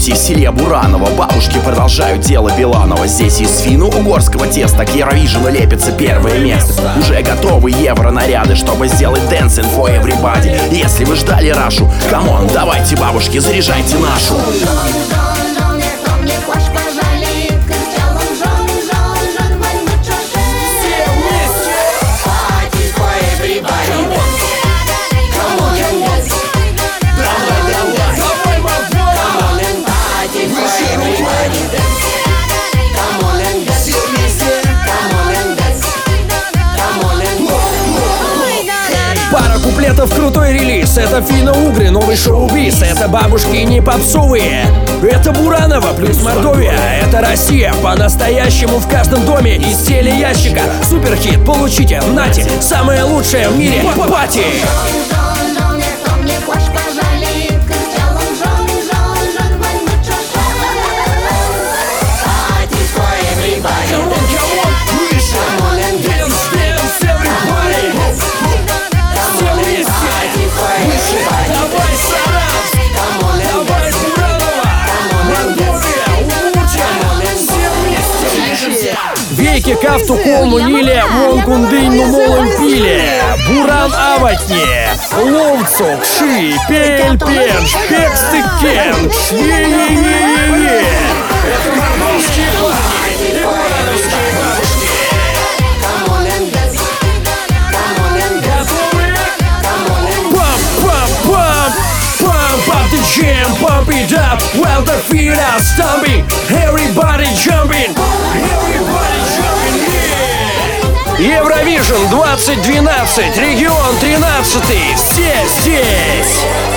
гости из селе Бураново. Бабушки продолжают дело Биланова. Здесь из финно-угорского теста к Евровижену лепится первое место. Уже готовы евро-наряды, чтобы сделать dancing for everybody. Если вы ждали Рашу, камон, давайте, бабушки, заряжайте нашу. Куплетов крутой релиз, это финно-угры, новый шоу-биз. Это бабушки не попсовые, это Буранова плюс Мордовия. Это Россия по-настоящему в каждом доме из телеящика. Суперхит, получите, нате, самое лучшее в мире пати. Вейки кафту колну лиле, монкундынну молым пиле, буран аватне, ловцок, ши, пельпен, шпекстыкен, шве-е-е-е-е. Это мордовские парни, это мордовские бабушки. Pump the jam, pump it up, while the feet are stomping. Everybody jumping, everybody jumping, yeah. Евровижн 2012, регион 13, все здесь.